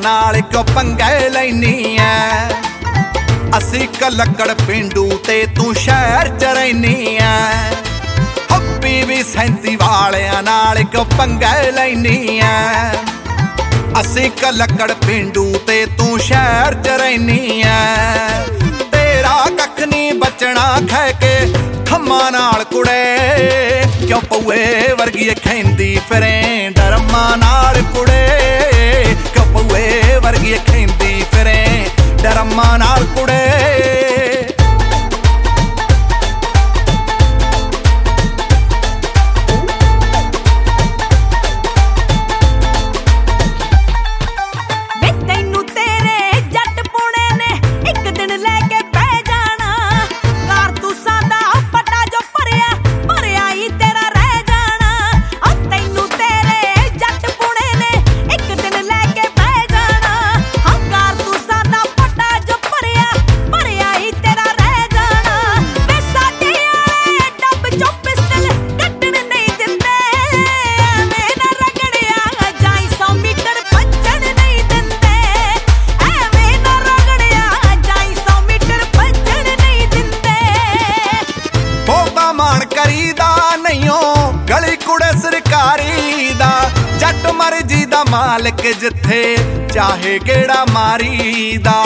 नाल क्यों पंगे लैनी ऐ। असी कलकड़ पेंडू ते तू शहर च रैनी ऐ। हप्पी भी 37 वालियां नाल क्यों पंगे लैनी ऐ। असी कलकड़ पेंडू ते तू शहर च रैनी ऐ। तेरा कख नहीं बचना खै के खम्मा नाल कुड़े, क्यों पौए वर्गी खैंदी फिरें डरमा नाल कुड़े, क्यों पौए वर्गी खैंदी फिरें डरमा नाल कुड़े। गली कुड़े सरकारी दा जट मर्जी दा मालिक जिथे चाहे गेड़ा मारी दा।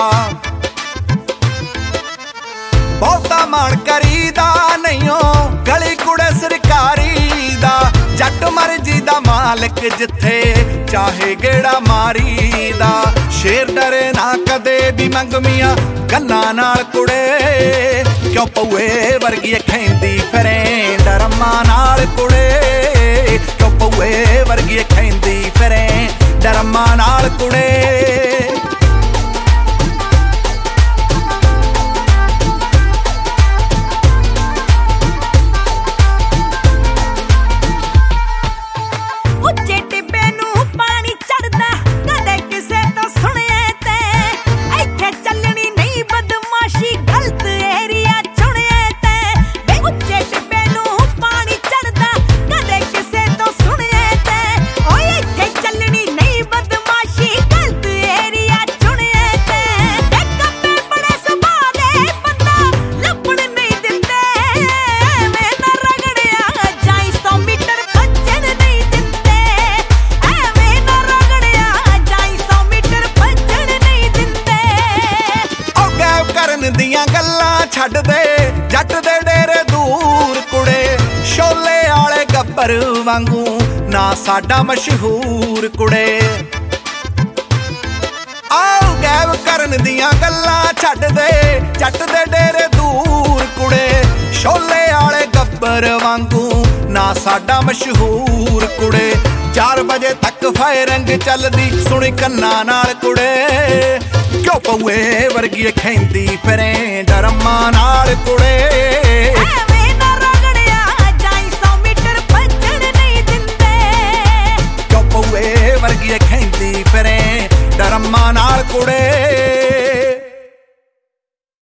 बहुता मान करीदा नहीं गली कुड़े सरकारी दा जट मर्जी दा मालिक जिथे चाहे गेड़ा मारी दा। शेर डरे ना कदे भी मंगमिया गल्लां नाल कुड़े, क्यों पौए वर्गी खैंदी फिरें डरमा नाल कुड़े, क्यों पौए वर्गी खैंदी फिरें डरमा नाल कुड़े। दियां गल्लां छड्ड दे जट दे डेरे दूर कुड़े, शोले आले गब्बर वांगू ना साडा मशहूर कुड़े। आओ गैब करन दियां गल्लां छड्ड दे जट दे डेरे दूर कुड़े, शोले आले गब्बर वांगू ना साडा मशहूर कुड़े। 4 बजे तक फायरिंग चलदी सुनी कन्ना नाल कुड़े, क्यों पौए वर्गी खैंदी फिरें डरमा नाल कुड़े। क्यों पौए वर्गी खैंदी फिरें डरमा नाल कुड़े।